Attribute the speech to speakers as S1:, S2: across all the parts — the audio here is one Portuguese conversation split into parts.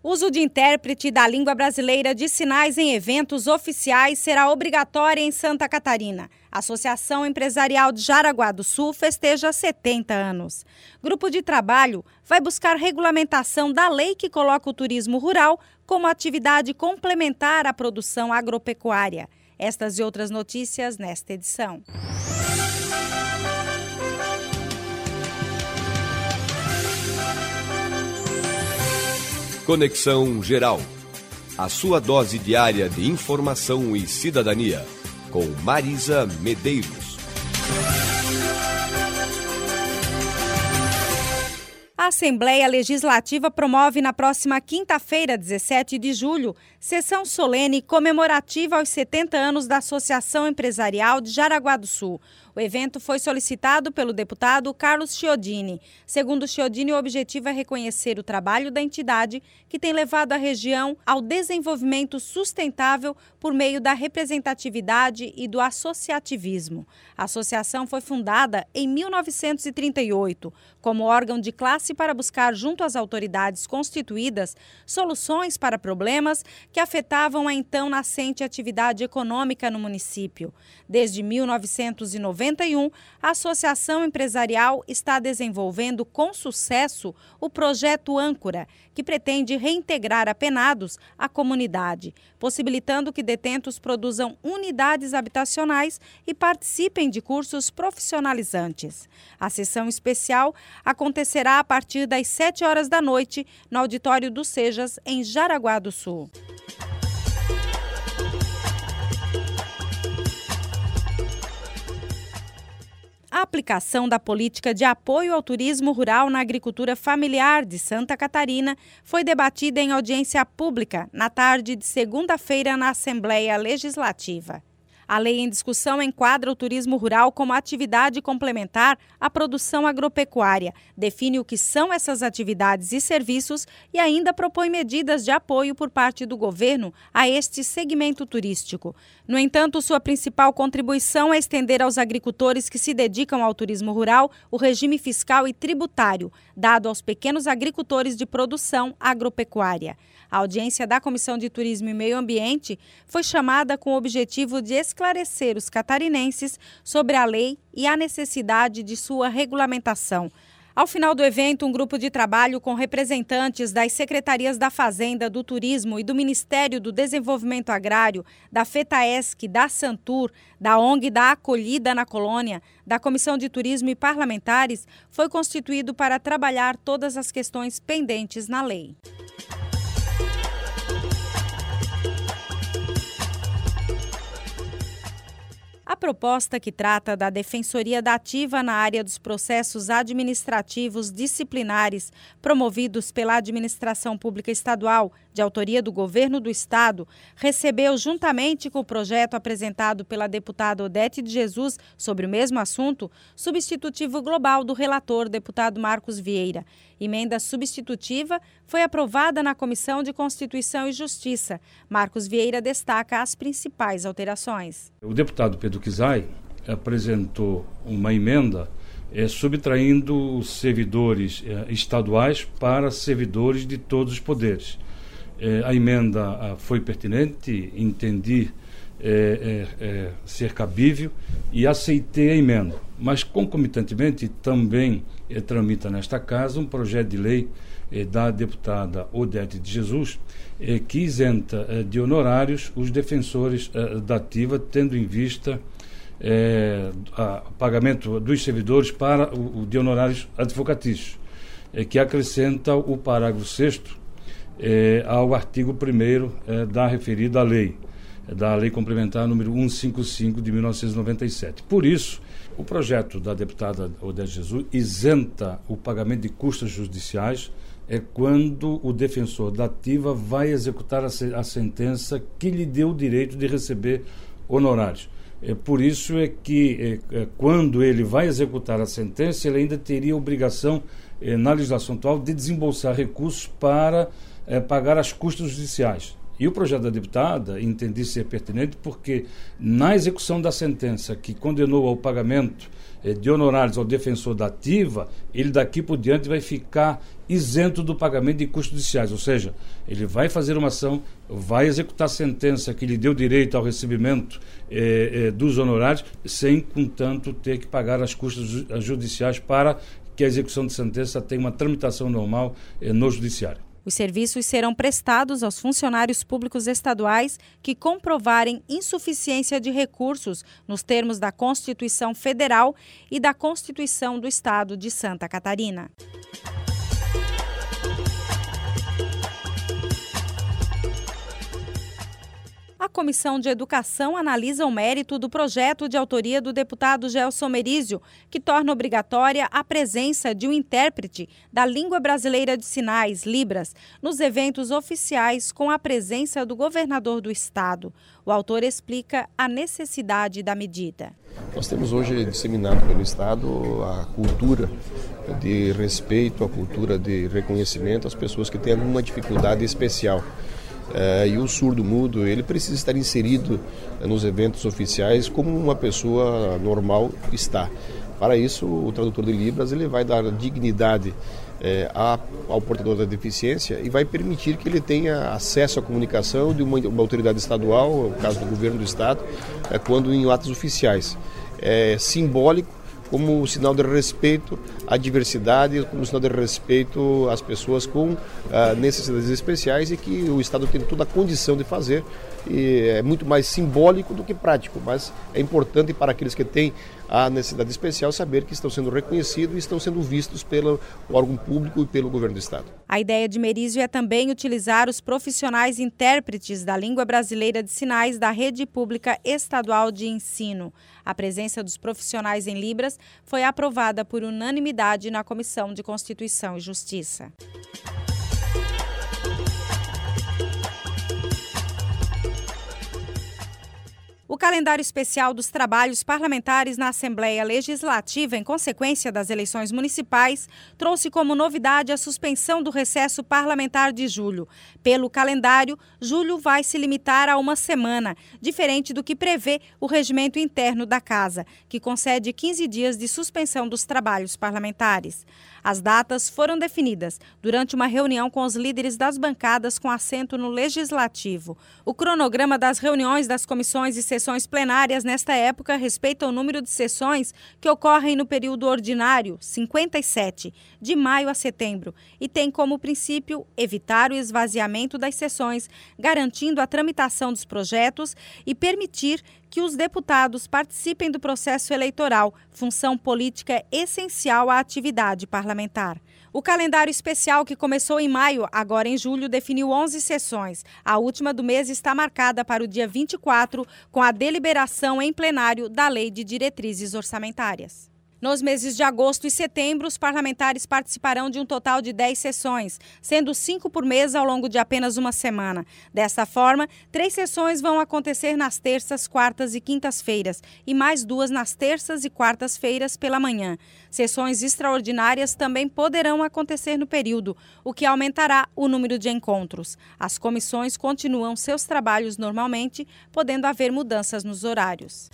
S1: Uso de intérprete da língua brasileira de sinais em eventos oficiais será obrigatório em Santa Catarina. A Associação Empresarial de Jaraguá do Sul festeja 70 anos. Grupo de trabalho vai buscar regulamentação da lei que coloca o turismo rural como atividade complementar à produção agropecuária. Estas e outras notícias nesta edição.
S2: Conexão Geral. A sua dose diária de informação e cidadania. Com Marisa Medeiros.
S1: A Assembleia Legislativa promove na próxima quinta-feira, 17 de julho, sessão solene comemorativa aos 70 anos da Associação Empresarial de Jaraguá do Sul. O evento foi solicitado pelo deputado Carlos Chiodini. Segundo Chiodini, o objetivo é reconhecer o trabalho da entidade que tem levado a região ao desenvolvimento sustentável por meio da representatividade e do associativismo. A associação foi fundada em 1938 como órgão de classe para buscar, junto às autoridades constituídas, soluções para problemas que afetavam a então nascente atividade econômica no município. Desde 1991, a Associação Empresarial está desenvolvendo com sucesso o projeto Âncora, que pretende reintegrar apenados à comunidade, possibilitando que detentos produzam unidades habitacionais e participem de cursos profissionalizantes. A sessão especial acontecerá a partir das 7 horas da noite no auditório do Sejas, em Jaraguá do Sul. A aplicação da política de apoio ao turismo rural na agricultura familiar de Santa Catarina foi debatida em audiência pública na tarde de segunda-feira na Assembleia Legislativa. A lei em discussão enquadra o turismo rural como atividade complementar à produção agropecuária, define o que são essas atividades e serviços e ainda propõe medidas de apoio por parte do governo a este segmento turístico. No entanto, sua principal contribuição é estender aos agricultores que se dedicam ao turismo rural o regime fiscal e tributário, dado aos pequenos agricultores de produção agropecuária. A audiência da Comissão de Turismo e Meio Ambiente foi chamada com o objetivo de esclarecer os catarinenses sobre a lei e a necessidade de sua regulamentação. Ao final do evento, um grupo de trabalho com representantes das Secretarias da Fazenda, do Turismo e do Ministério do Desenvolvimento Agrário, da FETAESC, da Santur, da ONG da Acolhida na Colônia, da Comissão de Turismo e parlamentares, foi constituído para trabalhar todas as questões pendentes na lei. A proposta que trata da Defensoria da Ativa na área dos processos administrativos disciplinares promovidos pela Administração Pública Estadual, de autoria do Governo do Estado, recebeu, juntamente com o projeto apresentado pela deputada Odete de Jesus sobre o mesmo assunto, substitutivo global do relator, deputado Marcos Vieira. Emenda substitutiva foi aprovada na Comissão de Constituição e Justiça. Marcos Vieira destaca as principais alterações.
S3: O deputado Pedro Kizai apresentou uma emenda subtraindo os servidores estaduais para servidores de todos os poderes. A emenda foi pertinente, entendi ser cabível e aceitei a emenda. Mas, concomitantemente, também tramita nesta casa um projeto de lei da deputada Odete de Jesus que isenta de honorários os defensores da ativa, tendo em vista o pagamento dos servidores para o de honorários advocatícios, que acrescenta o parágrafo 6º ao artigo 1º da referida lei, da Lei Complementar número 155 de 1997. Por isso, o projeto da deputada Odete Jesus isenta o pagamento de custas judiciais quando o defensor da ativa vai executar a sentença que lhe deu o direito de receber honorários. Por isso que quando ele vai executar a sentença, ele ainda teria obrigação, na legislação atual, de desembolsar recursos para pagar as custas judiciais. E o projeto da deputada entendi ser pertinente porque na execução da sentença que condenou ao pagamento de honorários ao defensor da ativa, ele daqui por diante vai ficar isento do pagamento de custos judiciais, ou seja, ele vai fazer uma ação, vai executar a sentença que lhe deu direito ao recebimento dos honorários, sem, contanto, ter que pagar as custas judiciais para que a execução de sentença tenha uma tramitação normal no judiciário.
S1: Os serviços serão prestados aos funcionários públicos estaduais que comprovarem insuficiência de recursos nos termos da Constituição Federal e da Constituição do Estado de Santa Catarina. A Comissão de Educação analisa o mérito do projeto de autoria do deputado Gelson Merizio, que torna obrigatória a presença de um intérprete da língua brasileira de sinais, Libras, nos eventos oficiais com a presença do governador do estado. O autor explica a necessidade da medida.
S4: Nós temos hoje disseminado pelo estado a cultura de respeito, a cultura de reconhecimento às pessoas que têm alguma dificuldade especial. E o surdo-mudo, ele precisa estar inserido nos eventos oficiais como uma pessoa normal está. Para isso, o tradutor de Libras ele vai dar dignidade ao portador da deficiência e vai permitir que ele tenha acesso à comunicação de uma autoridade estadual, no caso do governo do estado, quando em atos oficiais. É simbólico, como sinal de respeito à diversidade, como sinal de respeito às pessoas com necessidades especiais e que o Estado tem toda a condição de fazer. E é muito mais simbólico do que prático, mas é importante para aqueles que têm a necessidade especial saber que estão sendo reconhecidos e estão sendo vistos pelo órgão público e pelo governo do estado.
S1: A ideia de Merizio é também utilizar os profissionais intérpretes da língua brasileira de sinais da rede pública estadual de ensino. A presença dos profissionais em Libras foi aprovada por unanimidade na Comissão de Constituição e Justiça. O calendário especial dos trabalhos parlamentares na Assembleia Legislativa, em consequência das eleições municipais, trouxe como novidade a suspensão do recesso parlamentar de julho. Pelo calendário, julho vai se limitar a uma semana, diferente do que prevê o regimento interno da Casa, que concede 15 dias de suspensão dos trabalhos parlamentares. As datas foram definidas durante uma reunião com os líderes das bancadas com assento no Legislativo. O cronograma das reuniões das comissões e sessões plenárias nesta época respeita o número de sessões que ocorrem no período ordinário, 57, de maio a setembro, e tem como princípio evitar o esvaziamento das sessões, garantindo a tramitação dos projetos e permitir que os deputados participem do processo eleitoral, função política essencial à atividade parlamentar. O calendário especial que começou em maio, agora em julho, definiu 11 sessões. A última do mês está marcada para o dia 24, com a deliberação em plenário da Lei de Diretrizes Orçamentárias. Nos meses de agosto e setembro, os parlamentares participarão de um total de 10 sessões, sendo 5 por mês ao longo de apenas uma semana. Dessa forma, 3 sessões vão acontecer nas terças, quartas e quintas-feiras e mais 2 nas terças e quartas-feiras pela manhã. Sessões extraordinárias também poderão acontecer no período, o que aumentará o número de encontros. As comissões continuam seus trabalhos normalmente, podendo haver mudanças nos horários.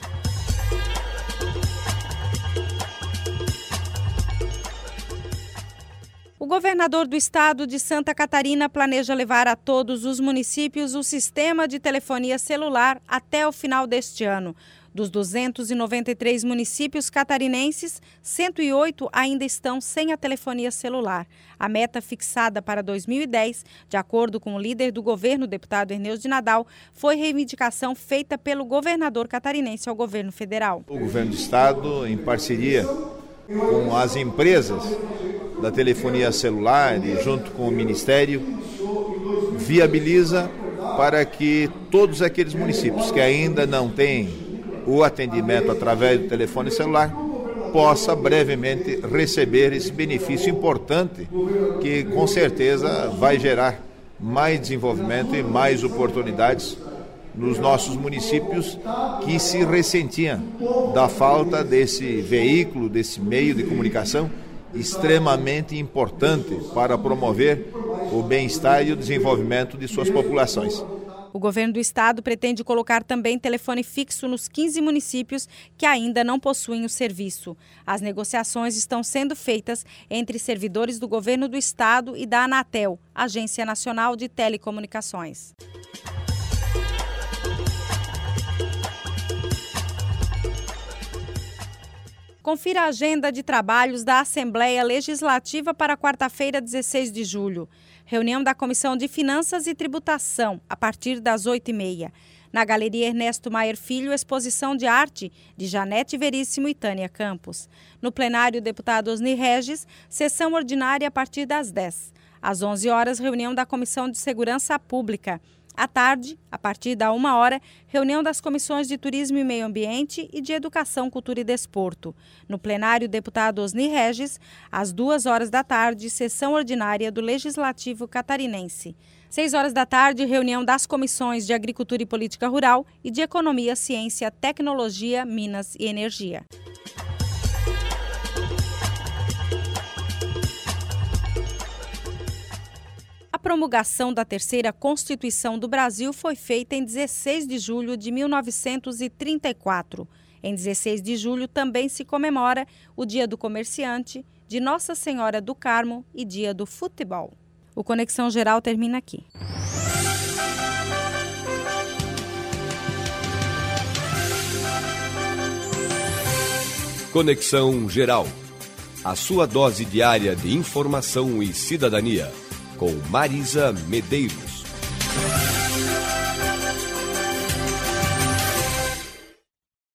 S1: O governador do estado de Santa Catarina planeja levar a todos os municípios o sistema de telefonia celular até o final deste ano. Dos 293 municípios catarinenses, 108 ainda estão sem a telefonia celular. A meta fixada para 2010, de acordo com o líder do governo, deputado Erneuso de Nadal, foi reivindicação feita pelo governador catarinense ao governo federal.
S5: O governo do estado, em parceria com as empresas da telefonia celular e junto com o Ministério, viabiliza para que todos aqueles municípios que ainda não têm o atendimento através do telefone celular possa brevemente receber esse benefício importante que com certeza vai gerar mais desenvolvimento e mais oportunidades nos nossos municípios que se ressentiam da falta desse veículo, desse meio de comunicação extremamente importante para promover o bem-estar e o desenvolvimento de suas populações.
S1: O governo do estado pretende colocar também telefone fixo nos 15 municípios que ainda não possuem o serviço. As negociações estão sendo feitas entre servidores do governo do estado e da Anatel, Agência Nacional de Telecomunicações. Confira a agenda de trabalhos da Assembleia Legislativa para quarta-feira, 16 de julho. Reunião da Comissão de Finanças e Tributação, a partir das 8h30. Na Galeria Ernesto Maier Filho, exposição de arte de Janete Veríssimo e Tânia Campos. No plenário, deputado Osni Regis, sessão ordinária a partir das 10h. Às 11h, reunião da Comissão de Segurança Pública. À tarde, a partir da 1h, reunião das comissões de Turismo e Meio Ambiente e de Educação, Cultura e Desporto. No plenário, deputado Osni Regis, às 14h, sessão ordinária do Legislativo Catarinense. 18h, reunião das comissões de Agricultura e Política Rural e de Economia, Ciência, Tecnologia, Minas e Energia. A promulgação da terceira Constituição do Brasil foi feita em 16 de julho de 1934. Em 16 de julho também se comemora o Dia do Comerciante, de Nossa Senhora do Carmo e Dia do Futebol. O Conexão Geral termina aqui.
S2: Conexão Geral. A sua dose diária de informação e cidadania. Com Marisa Medeiros.